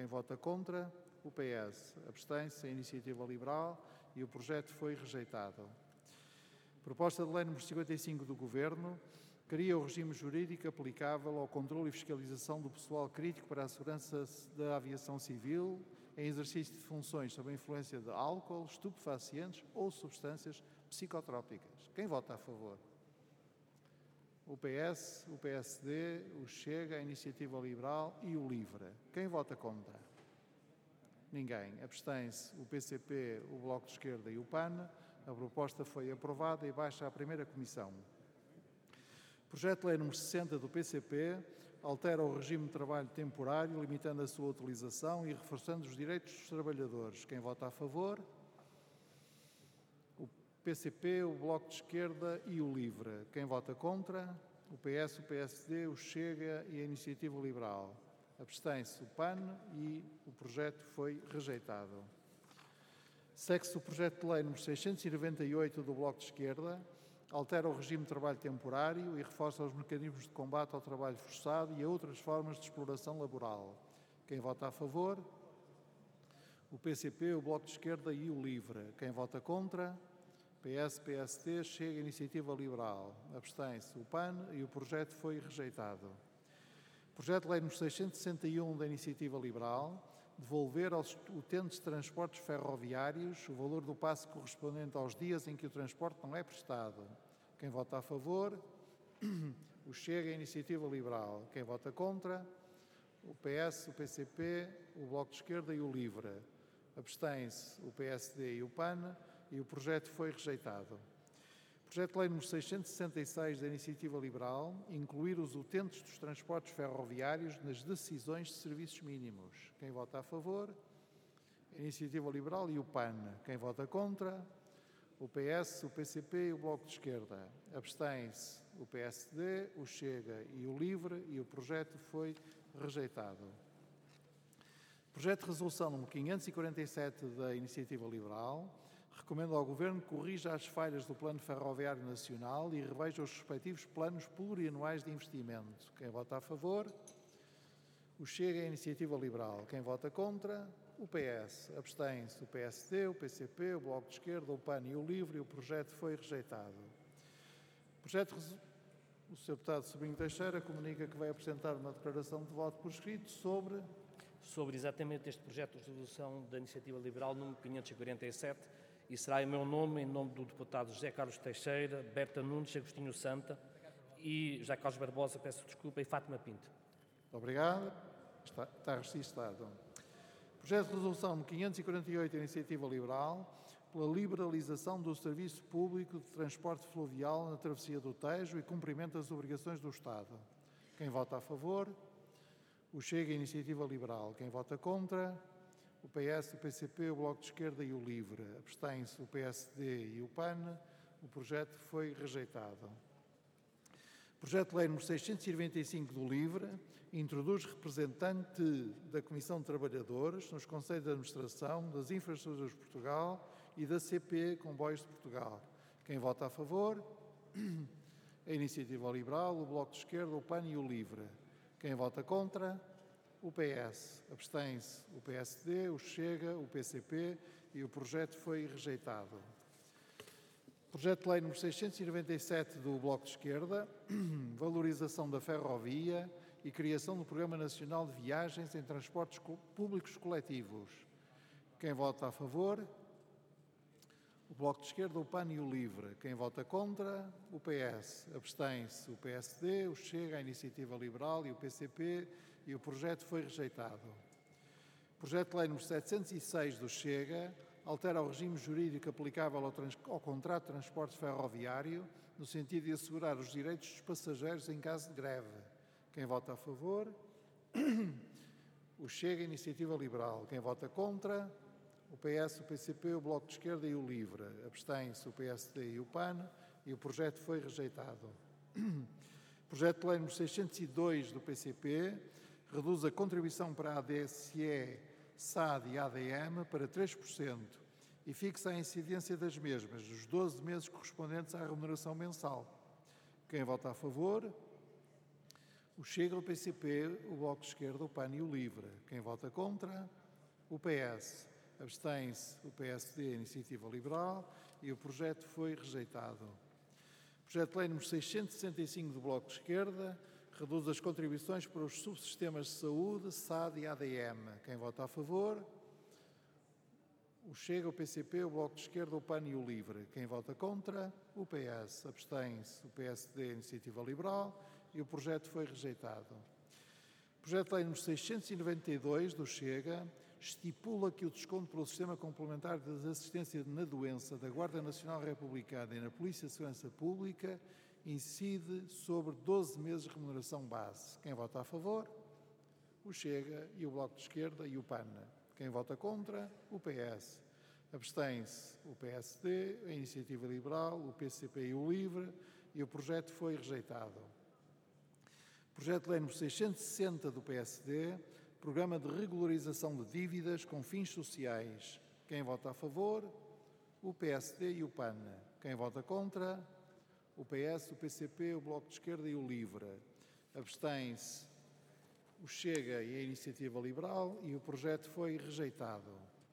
vota contra? O PS. Abstém-se a Iniciativa Liberal e o projeto foi rejeitado. Proposta de lei número 55 do Governo cria o regime jurídico aplicável ao controle e fiscalização do pessoal crítico para a segurança da aviação civil em exercício de funções sob a influência de álcool, estupefacientes ou substâncias psicotrópicas. Quem vota a favor? O PS, o PSD, o Chega, a Iniciativa Liberal e o LIVRE. Quem vota contra? Ninguém. Abstém-se o PCP, o Bloco de Esquerda e o PAN. A proposta foi aprovada e baixa à primeira comissão. Projeto de lei número 60 do PCP altera o regime de trabalho temporário, limitando a sua utilização e reforçando os direitos dos trabalhadores. Quem vota a favor? O PCP, o Bloco de Esquerda e o LIVRE. Quem vota contra? O PS, o PSD, o Chega e a Iniciativa Liberal. Abstém-se o PAN e o projeto foi rejeitado. Segue-se o projeto de lei número 698 do Bloco de Esquerda, altera o regime de trabalho temporário e reforça os mecanismos de combate ao trabalho forçado e a outras formas de exploração laboral. Quem vota a favor? O PCP, o Bloco de Esquerda e o LIVRE. Quem vota contra? PS, PSD, Chega, Iniciativa Liberal. Abstém-se o PAN e o projeto foi rejeitado. Projeto de lei número 661 da Iniciativa Liberal, devolver aos utentes de transportes ferroviários o valor do passe correspondente aos dias em que o transporte não é prestado. Quem vota a favor? O Chega, a Iniciativa Liberal. Quem vota contra? O PS, o PCP, o Bloco de Esquerda e o LIVRE. Abstém-se o PSD e o PAN e o projeto foi rejeitado. Projeto de lei número 666 da Iniciativa Liberal, incluir os utentes dos transportes ferroviários nas decisões de serviços mínimos. Quem vota a favor? A Iniciativa Liberal e o PAN. Quem vota contra? O PS, o PCP e o Bloco de Esquerda. Abstém-se o PSD, o Chega e o LIVRE e o projeto foi rejeitado. Projeto de resolução número 547 da Iniciativa Liberal, recomendo ao Governo que corrija as falhas do Plano Ferroviário Nacional e reveja os respectivos planos plurianuais de investimento. Quem vota a favor? O Chega e a Iniciativa Liberal. Quem vota contra? O PS. Abstém-se o PSD, o PCP, o Bloco de Esquerda, o PAN e o LIVRE e o projeto foi rejeitado. O Sr. Deputado Sobrinho Teixeira comunica que vai apresentar uma declaração de voto por escrito sobre exatamente este projeto de resolução da Iniciativa Liberal número 547 e será em meu nome, em nome do deputado José Carlos Teixeira, Berta Nunes, Agostinho Santa e José Carlos Barbosa, peço desculpa, e Fátima Pinto. Obrigado. Está registado. Projeto de resolução número 548 da Iniciativa Liberal pela liberalização do serviço público de transporte fluvial na travessia do Tejo e cumprimento das obrigações do Estado. Quem vota a favor? O Chega e a Iniciativa Liberal. Quem vota contra? O PS, o PCP, o Bloco de Esquerda e o LIVRE. Abstém-se o PSD e o PAN. O projeto foi rejeitado. Projeto de lei número 695 do LIVRE introduz representante da Comissão de Trabalhadores nos Conselhos de Administração das Infraestruturas de Portugal e da CP Comboios de Portugal. Quem vota a favor? A Iniciativa Liberal, o Bloco de Esquerda, o PAN e o LIVRE. Quem vota contra? O PS. Abstém-se o PSD, o Chega, o PCP e o projeto foi rejeitado. Projeto de lei número 697 do Bloco de Esquerda, valorização da ferrovia e criação do Programa Nacional de Viagens em Transportes Públicos Coletivos. Quem vota a favor? O Bloco de Esquerda, o PAN e o LIVRE. Quem vota contra? O PS. Abstém-se o PSD, o Chega, a Iniciativa Liberal e o PCP e o projeto foi rejeitado. Projeto de lei número 706 do Chega altera o regime jurídico aplicável ao contrato de transporte ferroviário no sentido de assegurar os direitos dos passageiros em caso de greve. Quem vota a favor? O Chega, a Iniciativa Liberal. Quem vota contra? O PS, o PCP, o Bloco de Esquerda e o LIVRE. Abstém-se o PSD e o PAN e o projeto foi rejeitado. Projeto de lei número 602 do PCP reduz a contribuição para a ADSE, SAD e ADM para 3% e fixa a incidência das mesmas nos 12 meses correspondentes à remuneração mensal. Quem vota a favor? O Chega, o PCP, o Bloco de Esquerda, o PAN e o LIVRE. Quem vota contra? O PS. Abstém-se o PSD, a Iniciativa Liberal, e o projeto foi rejeitado. Projeto de lei número 665 do Bloco de Esquerda reduz as contribuições para os subsistemas de saúde, SAD e ADM. Quem vota a favor? O Chega, o PCP, o Bloco de Esquerda, o PAN e o LIVRE. Quem vota contra? O PS. Abstém-se o PSD, a Iniciativa Liberal, e o projeto foi rejeitado. Projeto de lei número 692 do Chega estipula que o desconto pelo Sistema Complementar de Assistência na Doença da Guarda Nacional Republicana e na Polícia de Segurança Pública incide sobre 12 meses de remuneração base. Quem vota a favor? O Chega e o Bloco de Esquerda e o PAN. Quem vota contra? O PS. Abstém-se o PSD, a Iniciativa Liberal, o PCP e o LIVRE, e o projeto foi rejeitado. Projeto de lei número 660 do PSD, Programa de Regularização de Dívidas com Fins Sociais. Quem vota a favor? O PSD e o PAN. Quem vota contra? O PS, o PCP, o Bloco de Esquerda e o LIVRE. Abstém-se o Chega e a Iniciativa Liberal, e o projeto foi rejeitado.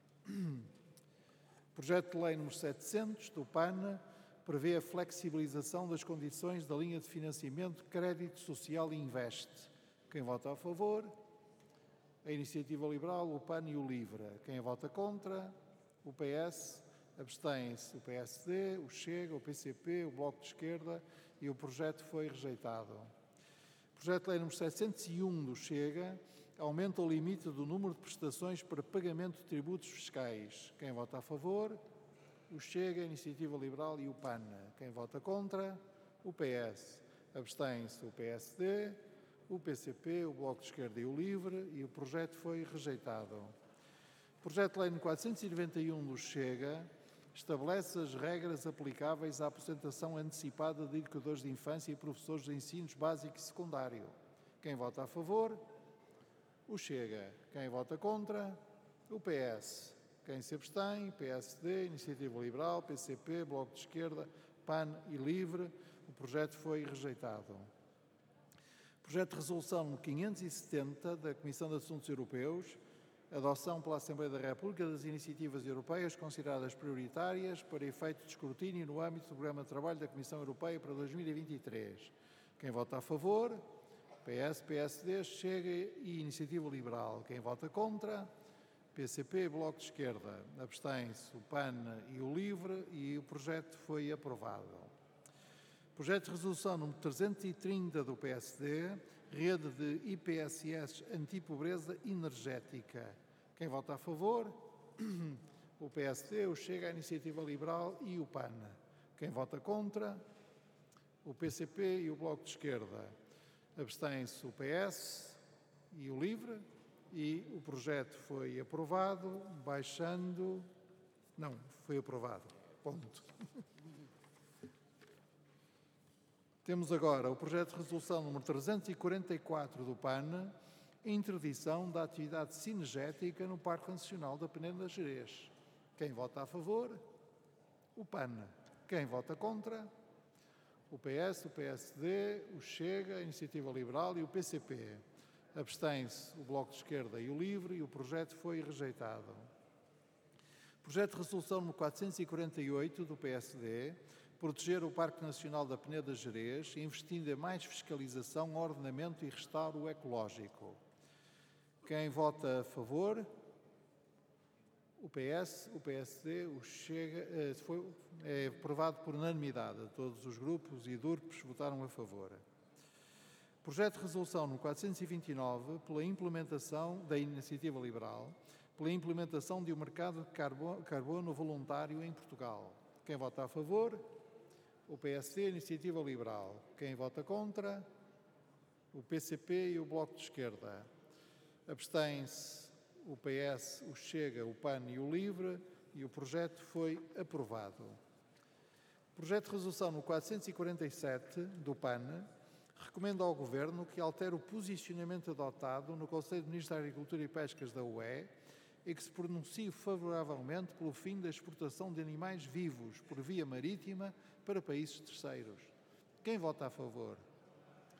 Projeto de lei número 700 do PAN prevê a flexibilização das condições da linha de financiamento Crédito Social Investe. Quem vota a favor? A Iniciativa Liberal, o PAN e o LIVRE. Quem vota contra? O PS. Abstém-se o PSD, o Chega, o PCP, o Bloco de Esquerda, e o projeto foi rejeitado. Projeto de lei número 701 do Chega aumenta o limite do número de prestações para pagamento de tributos fiscais. Quem vota a favor? O Chega, a Iniciativa Liberal e o PAN. Quem vota contra? O PS. Abstém-se o PSD, o PCP, o Bloco de Esquerda e o LIVRE, e o projeto foi rejeitado. Projeto de lei número 491 do Chega estabelece as regras aplicáveis à aposentação antecipada de educadores de infância e professores de ensinos básico e secundário. Quem vota a favor? O Chega. Quem vota contra? O PS. Quem se abstém? PSD, Iniciativa Liberal, PCP, Bloco de Esquerda, PAN e LIVRE. O projeto foi rejeitado. Projeto de resolução número 570 da Comissão de Assuntos Europeus, adoção pela Assembleia da República das iniciativas europeias consideradas prioritárias para efeito de escrutínio no âmbito do Programa de Trabalho da Comissão Europeia para 2023. Quem vota a favor? PS, PSD, Chega e Iniciativa Liberal. Quem vota contra? PCP, Bloco de Esquerda. Abstém-se o PAN e o LIVRE, e o projeto foi aprovado. Projeto de resolução número 330 do PSD, Rede de IPSS Antipobreza Energética. Quem vota a favor? O PSD, o Chega, a Iniciativa Liberal e o PAN. Quem vota contra? O PCP e o Bloco de Esquerda. Abstém-se o PS e o LIVRE, e o projeto foi aprovado, baixando... Não, foi aprovado. Ponto. Temos agora o projeto de resolução número 344 do PAN, interdição da atividade cinegética no Parque Nacional da Peneda de Gerês. Quem vota a favor? O PAN. Quem vota contra? O PS, o PSD, o Chega, a Iniciativa Liberal e o PCP. Abstém-se o Bloco de Esquerda e o LIVRE, e o projeto foi rejeitado. Projeto de resolução número 448 do PSD, proteger o Parque Nacional da Peneda de Gerês, investindo em mais fiscalização, ordenamento e restauro ecológico. Quem vota a favor? O PS, o PSD, o Chega... É aprovado por unanimidade. Todos os grupos e DURPs votaram a favor. Projeto de resolução no 429, pela implementação da Iniciativa Liberal, pela implementação de um mercado de carbono voluntário em Portugal. Quem vota a favor? O PSD, a Iniciativa Liberal. Quem vota contra? O PCP e o Bloco de Esquerda. Abstém-se o PS, o Chega, o PAN e o LIVRE, e o projeto foi aprovado. Projeto de resolução no 447 do PAN recomenda ao Governo que altere o posicionamento adotado no Conselho de Ministros da Agricultura e Pescas da UE e que se pronuncie favoravelmente pelo fim da exportação de animais vivos por via marítima para países terceiros. Quem vota a favor?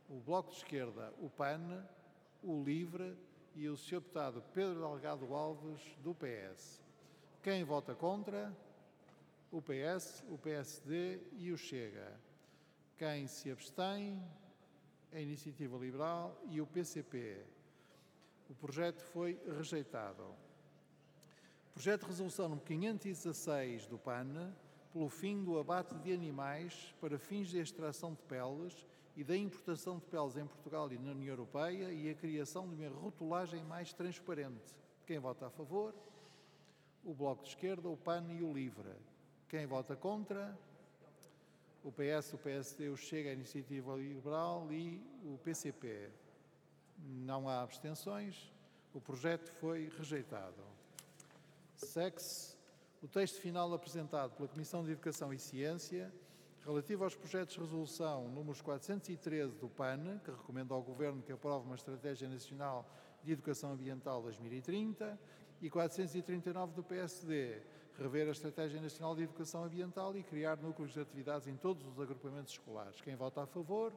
o Bloco de Esquerda, o PAN, o LIVRE e o Sr. Deputado Pedro Delgado Alves, do PS. Quem vota contra? O PS, o PSD e o Chega. Quem se abstém? A Iniciativa Liberal e o PCP. O projeto foi rejeitado. Projeto de resolução número 516 do PAN, pelo fim do abate de animais para fins de extração de peles e da importação de peles em Portugal e na União Europeia e a criação de uma rotulagem mais transparente. Quem vota a favor? O Bloco de Esquerda, o PAN e o LIVRE. Quem vota contra? O PS, o PSD, o Chega, a Iniciativa Liberal e o PCP. Não há abstenções. O projeto foi rejeitado. Segue-se o texto final apresentado pela Comissão de Educação e Ciência, relativo aos projetos de resolução números 413 do PAN, que recomenda ao Governo que aprove uma Estratégia Nacional de Educação Ambiental 2030, e 439 do PSD, rever a Estratégia Nacional de Educação Ambiental e criar núcleos de atividades em todos os agrupamentos escolares. Quem vota a favor?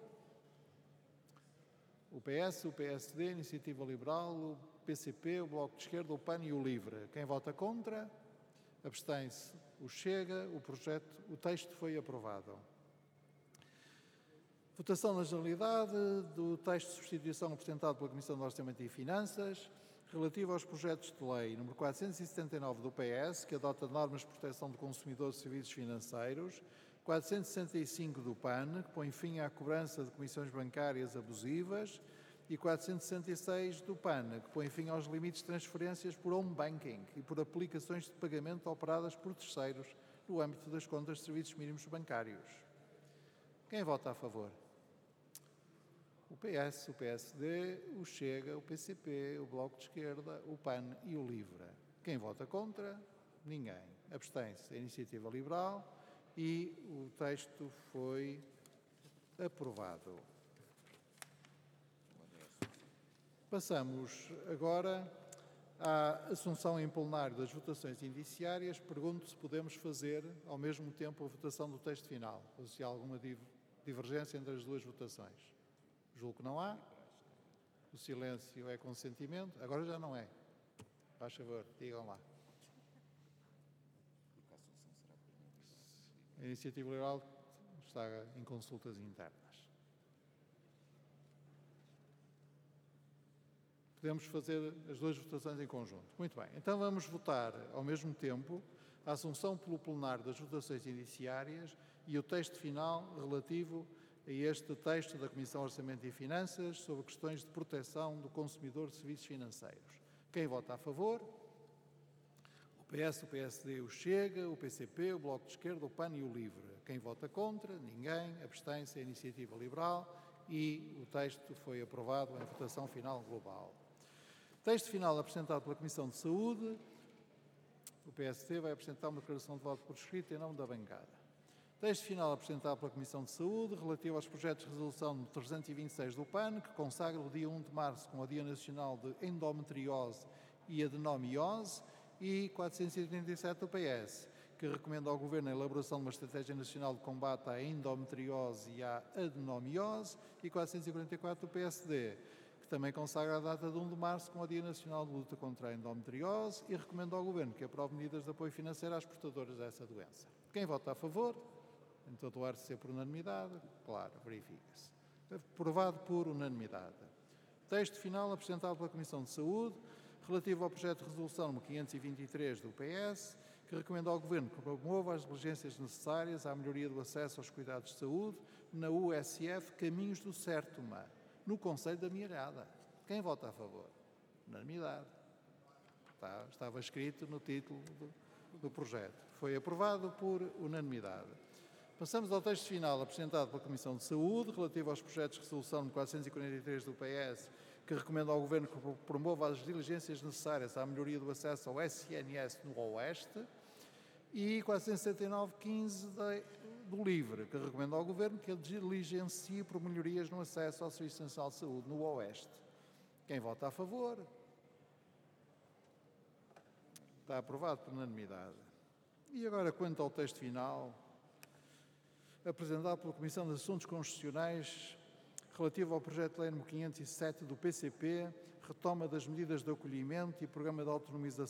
O PS, o PSD, a Iniciativa Liberal, o PCP, o Bloco de Esquerda, o PAN e o LIVRE. Quem vota contra? Abstém-se o Chega. O texto foi aprovado. Votação na generalidade do texto de substituição apresentado pela Comissão de Orçamento e Finanças, relativo aos projetos de lei número 479 do PS, que adota normas de proteção do consumidor de serviços financeiros, 465 do PAN, que põe fim à cobrança de comissões bancárias abusivas, e 466 do PAN, que põe fim aos limites de transferências por home banking e por aplicações de pagamento operadas por terceiros no âmbito das contas de serviços mínimos bancários. Quem vota a favor? O PS, o PSD, o Chega, o PCP, o Bloco de Esquerda, o PAN e o LIVRE. Quem vota contra? Ninguém. Abstém-se a Iniciativa Liberal e o texto foi aprovado. Passamos agora à assunção em plenário das votações indiciárias. Pergunto se podemos fazer ao mesmo tempo a votação do texto final, ou se há alguma divergência entre as duas votações. Julgo que não há. O silêncio é consentimento. Agora já não é. Faz favor, digam lá. A Iniciativa Liberal está em consultas internas. Podemos fazer as duas votações em conjunto. Muito bem. Então vamos votar ao mesmo tempo a assunção pelo plenário das votações indiciárias e o texto final relativo a este texto da Comissão de Orçamento e Finanças sobre questões de proteção do consumidor de serviços financeiros. Quem vota a favor? O PS, o PSD, o Chega, o PCP, o Bloco de Esquerda, o PAN e o LIVRE. Quem vota contra? Ninguém. Abstém-se a Iniciativa Liberal e o texto foi aprovado em votação final global. Texto final apresentado pela Comissão de Saúde. O PSD vai apresentar uma declaração de voto por escrito em nome da bancada. Texto final apresentado pela Comissão de Saúde, relativo aos projetos de resolução no 326 do PAN, que consagra o dia 1 de março como o Dia Nacional de Endometriose e Adenomiose, e 487 do PS, que recomenda ao Governo a elaboração de uma Estratégia Nacional de Combate à Endometriose e à Adenomiose, e 444 do PSD, que também consagra a data de 1 de março como o Dia Nacional de Luta contra a Endometriose e recomenda ao Governo que aprove medidas de apoio financeiro às portadoras dessa doença. Quem vota a favor? Em todo o ar ser por unanimidade? Claro, verifica-se. Aprovado por unanimidade. Texto final apresentado pela Comissão de Saúde, relativo ao projeto de resolução número 523 do PS, que recomenda ao Governo que promova as diligências necessárias à melhoria do acesso aos cuidados de saúde na USF Caminhos do Sértoma, no Concelho da Mirhada. Quem vota a favor? Unanimidade. Estava escrito no título do projeto. Foi aprovado por unanimidade. Passamos ao texto final apresentado pela Comissão de Saúde, relativo aos projetos de resolução de 443 do PS, que recomenda ao Governo que promova as diligências necessárias à melhoria do acesso ao SNS no Oeste, e 479-15 do LIVRE, que recomenda ao Governo que diligencie por melhorias no acesso ao Serviço Nacional de Saúde no Oeste. Quem vota a favor? Está aprovado por unanimidade. E agora, quanto ao texto final, apresentado pela Comissão de Assuntos Constitucionais, relativo ao projeto de lei número 507 do PCP, retoma das medidas de acolhimento e programa de autonomização